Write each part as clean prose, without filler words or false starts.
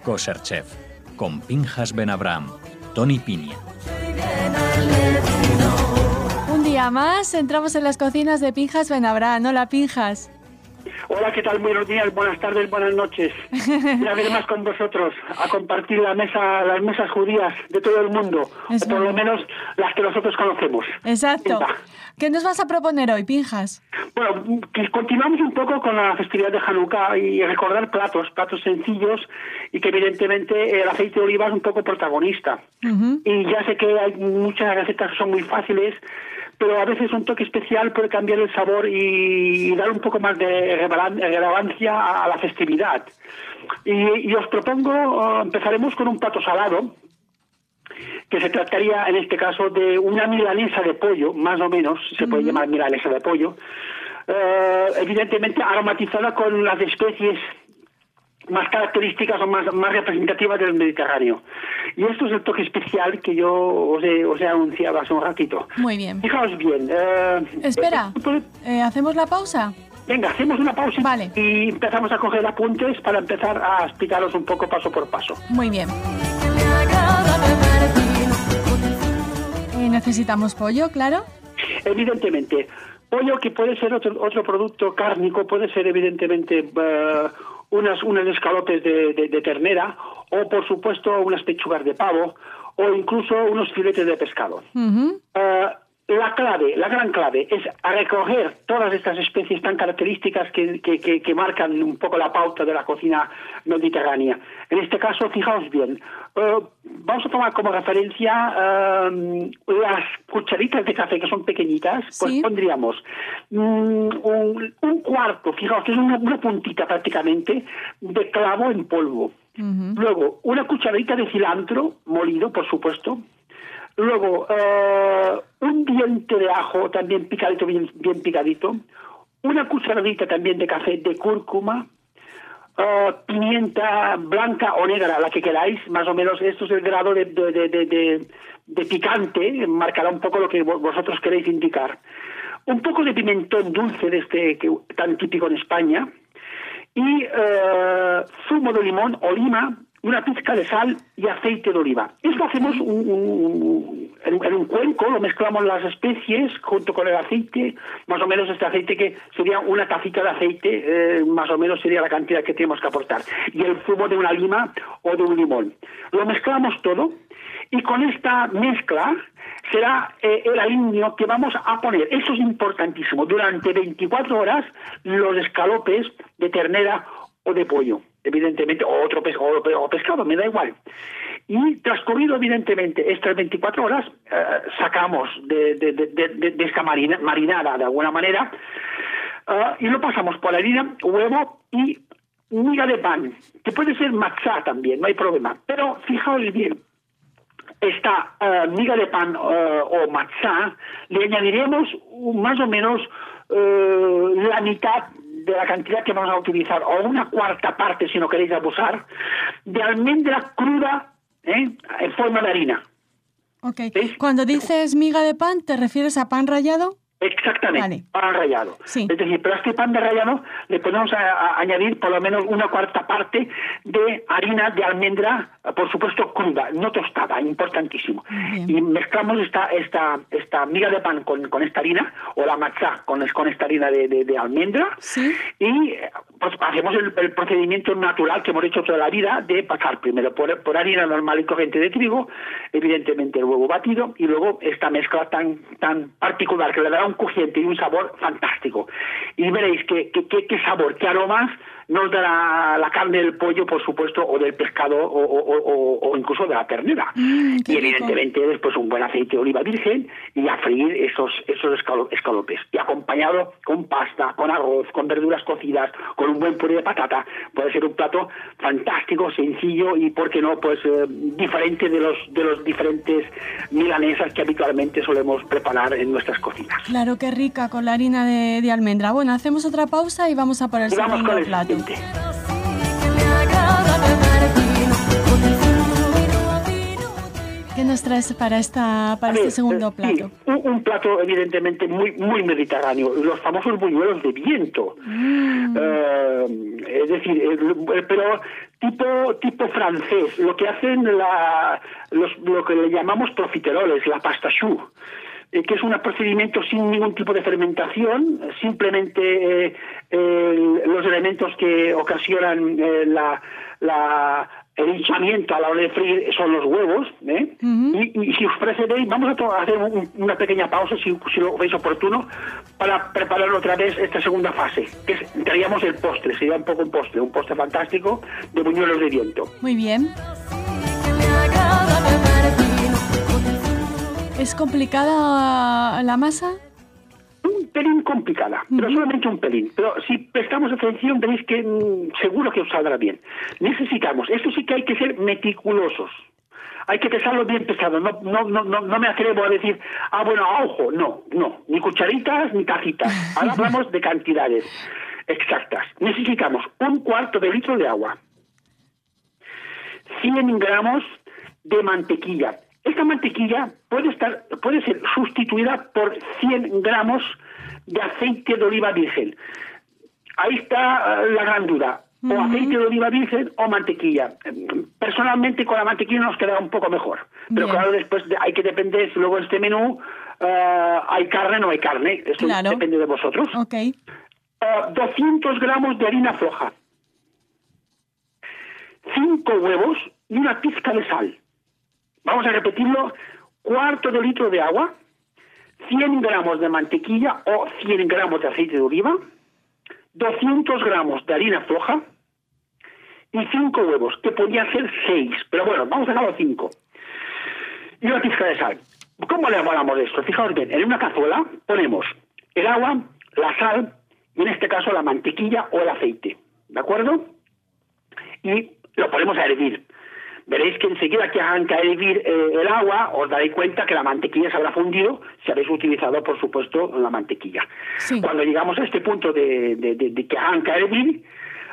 Kosher Chef, con Pinchas Ben Abraham, Tony Piña. Un día más entramos en las cocinas de Pinchas Ben Abraham. Hola, Pinchas. Hola, ¿qué tal? Buenos días, buenas tardes, buenas noches. Una vez más con vosotros a compartir las mesas judías de todo el mundo, o por lo menos las que nosotros conocemos. Exacto. ¿Qué nos vas a proponer hoy, Pinchas? Bueno, que continuamos un poco con la festividad de Hanukkah y recordar platos sencillos y que evidentemente el aceite de oliva es un poco protagonista. Y ya sé que hay muchas recetas que son muy fáciles, pero a veces un toque especial puede cambiar el sabor y dar un poco más de relevancia a la festividad. Y os propongo, empezaremos con un plato salado, que se trataría en este caso de una milanesa de pollo, más o menos, se puede llamar milanesa de pollo, evidentemente aromatizada con las especies más características o más representativas del Mediterráneo. Y esto es el toque especial que yo os he anunciado hace un ratito. Muy bien. Fijaos bien. Espera, ¿hacemos la pausa? Venga, hacemos una pausa. Vale. Y empezamos a coger apuntes para empezar a explicaros un poco paso por paso. Muy bien. ¿Necesitamos pollo, claro? Evidentemente. Pollo, que puede ser otro producto cárnico, puede ser evidentemente unas escalopes de ternera, o por supuesto unas pechugas de pavo, o incluso unos filetes de pescado. La gran clave es a recoger todas estas especies tan características que marcan un poco la pauta de la cocina mediterránea. En este caso, fijaos bien, vamos a tomar como referencia las cucharitas de café, que son pequeñitas, pues ¿sí? Pondríamos un cuarto, fijaos que es una puntita prácticamente, de clavo en polvo. Luego, una cucharadita de cilantro molido, por supuesto. Luego, un diente de ajo también picadito, bien picadito. Una cucharadita también de café de cúrcuma. Pimienta blanca o negra, la que queráis. Más o menos, esto es el grado de picante. Marcará un poco lo que vosotros queréis indicar. Un poco de pimentón dulce tan típico en España. Y zumo de limón o lima, una pizca de sal y aceite de oliva. Esto hacemos en un cuenco, lo mezclamos las especies junto con el aceite, más o menos este aceite que sería una tacita de aceite, más o menos sería la cantidad que tenemos que aportar. Y el zumo de una lima o de un limón. Lo mezclamos todo y con esta mezcla será el aliño que vamos a poner. Eso es importantísimo. Durante 24 horas los escalopes de ternera o de pollo, evidentemente, o pescado, me da igual. Y transcurrido, evidentemente, estas 24 horas, sacamos de esta marinada, de alguna manera, y lo pasamos por harina, huevo y miga de pan, que puede ser matzá también, no hay problema. Pero fijaos bien, esta miga de pan o matzá, le añadiremos más o menos la mitad de la cantidad que vamos a utilizar, o una cuarta parte, si no queréis abusar, de almendra cruda en forma de harina. Ok. ¿Veis? Cuando dices miga de pan, ¿te refieres a pan rallado? Exactamente, vale. Pan rallado. Sí. Es decir, pero a este pan de rallado le podemos añadir por lo menos una cuarta parte de harina de almendra, por supuesto cruda, no tostada, importantísimo. Bien. Y mezclamos esta miga de pan con esta harina, o la matzá con esta harina de almendra, ¿sí? Y pues hacemos el procedimiento natural que hemos hecho toda la vida de pasar primero por harina normal y corriente de trigo, evidentemente el huevo batido, y luego esta mezcla tan particular que le dará un crujiente y un sabor fantástico. Y veréis qué sabor, qué aromas nos dará la carne del pollo, por supuesto, o del pescado, o incluso de la ternera. Y evidentemente después un buen aceite de oliva virgen y a freír esos escalopes. Y acompañado con pasta, con arroz, con verduras cocidas, con un buen puré de patata. Puede ser un plato fantástico, sencillo y, ¿por qué no?, pues diferente de los diferentes milanesas que habitualmente solemos preparar en nuestras cocinas. Claro, qué rica, con la harina de almendra. Bueno, hacemos otra pausa y vamos a por el segundo plato. ¿Qué nos traes para este segundo plato? Sí, un plato evidentemente muy mediterráneo, los famosos buñuelos de viento. Es decir, pero tipo francés, lo que hacen lo que le llamamos profiteroles, la pasta choux, que es un procedimiento sin ningún tipo de fermentación, simplemente los elementos que ocasionan el hinchamiento a la hora de freír son los huevos, ¿eh? Y si os parece, vamos a hacer una pequeña pausa, si lo veis oportuno, para preparar otra vez esta segunda fase, que entraríamos el postre, sería un poco un postre fantástico de buñuelos de viento. Muy bien. ¿Es complicada la masa? Un pelín complicada, pero solamente un pelín. Pero si prestamos atención, veréis que seguro que os saldrá bien. Necesitamos, esto sí que hay que ser meticulosos. Hay que pesarlo bien pesado. No me atrevo a decir, bueno, a ojo. No, ni cucharitas ni tacitas. Ahora hablamos de cantidades exactas. Necesitamos 1/4 de litro de agua, 100 gramos de mantequilla. Esta mantequilla puede ser sustituida por 100 gramos de aceite de oliva virgen. Ahí está la gran duda. O aceite de oliva virgen o mantequilla. Personalmente con la mantequilla nos queda un poco mejor. Pero claro, después hay que depender si luego en este menú hay carne o no hay carne. Eso depende de vosotros. Okay. 200 gramos de harina floja. 5 huevos y una pizca de sal. Vamos a repetirlo, 1/4 de litro de agua, 100 gramos de mantequilla o 100 gramos de aceite de oliva, 200 gramos de harina floja y 5 huevos, que podrían ser 6, pero bueno, vamos a dejarlo 5. Y una pizca de sal. ¿Cómo le hablamos de esto? Fijaos bien, en una cazuela ponemos el agua, la sal y en este caso la mantequilla o el aceite, ¿de acuerdo? Y lo ponemos a hervir. Veréis que enseguida que hagan caer hervir el agua, os daréis cuenta que la mantequilla se habrá fundido si habéis utilizado, por supuesto, la mantequilla. Sí. Cuando llegamos a este punto de que hagan caer hervir,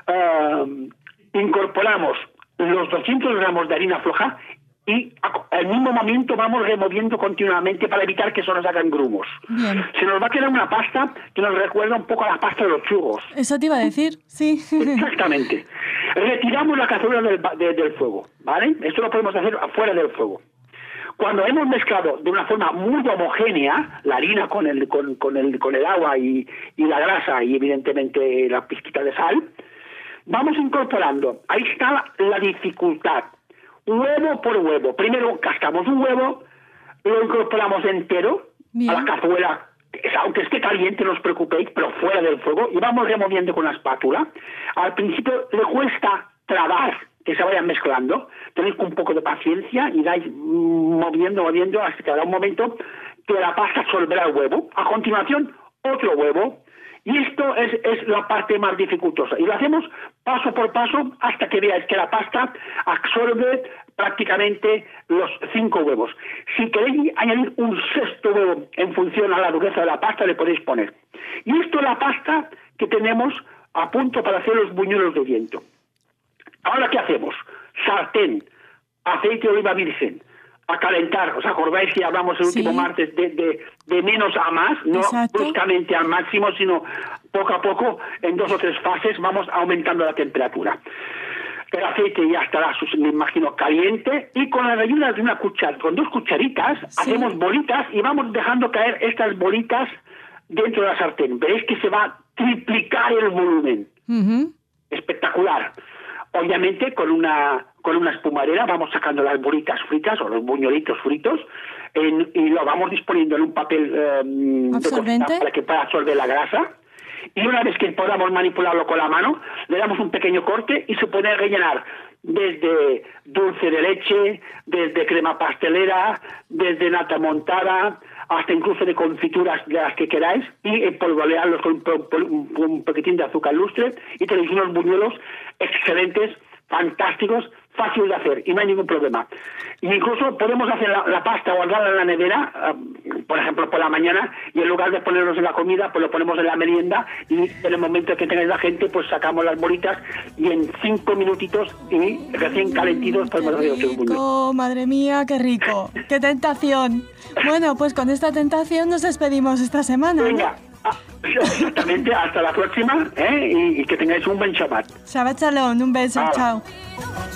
incorporamos los 200 gramos de harina floja y al mismo momento vamos removiendo continuamente para evitar que eso nos hagan grumos. Bien. Se nos va a quedar una pasta que nos recuerda un poco a la pasta de los churros. Eso te iba a decir, sí. Exactamente. Retiramos la cazuela del fuego, ¿vale? Esto lo podemos hacer afuera del fuego. Cuando hemos mezclado de una forma muy homogénea la harina con el agua y la grasa y evidentemente la pizquita de sal, vamos incorporando. Ahí está la dificultad. Huevo por huevo. Primero cascamos un huevo, lo incorporamos entero a la cazuela, aunque esté caliente, no os preocupéis, pero fuera del fuego, y vamos removiendo con la espátula. Al principio le cuesta trabar que se vayan mezclando, tenéis un poco de paciencia y dais moviendo hasta que habrá un momento que la pasta absorberá el huevo. A continuación, otro huevo. Y esto es la parte más dificultosa. Y lo hacemos paso por paso hasta que veáis que la pasta absorbe prácticamente los 5 huevos. Si queréis añadir un 6º huevo en función a la dureza de la pasta, le podéis poner. Y esto es la pasta que tenemos a punto para hacer los buñuelos de viento. Ahora, ¿qué hacemos? Sartén, aceite de oliva virgen, a calentar. ¿Os acordáis que hablamos el último martes de menos a más? No bruscamente al máximo, sino poco a poco, en 2 o 3 fases, vamos aumentando la temperatura. El aceite ya estará, me imagino, caliente, y con la ayuda de con 2 cucharitas, hacemos bolitas y vamos dejando caer estas bolitas dentro de la sartén. Veréis que se va a triplicar el volumen. Espectacular. Obviamente con una espumarera vamos sacando las bolitas fritas o los buñuelitos fritos y lo vamos disponiendo en un papel de cocina para que pueda absorber la grasa. Y una vez que podamos manipularlo con la mano, le damos un pequeño corte y se puede rellenar desde dulce de leche, desde crema pastelera, desde nata montada, hasta incluso de confituras de las que queráis, y espolvorearlos con un poquitín de azúcar lustre, y tenéis unos buñuelos excelentes, fantásticos, fáciles de hacer, y no hay ningún problema. Y incluso podemos hacer la pasta, guardarla en la nevera, por ejemplo, por la mañana, y en lugar de ponerlos en la comida, pues lo ponemos en la merienda, y en el momento que tengáis la gente, pues sacamos las bolitas, y en 5 minutitos, y recién calentitos, podemos hacer otros buñuelos. ¡Oh, madre mía, qué rico! ¡Qué tentación! Bueno, pues con esta tentación nos despedimos esta semana. Venga, Exactamente, hasta la próxima, y que tengáis un buen Shabbat. Shabbat Shalom, un beso, Ah. chao.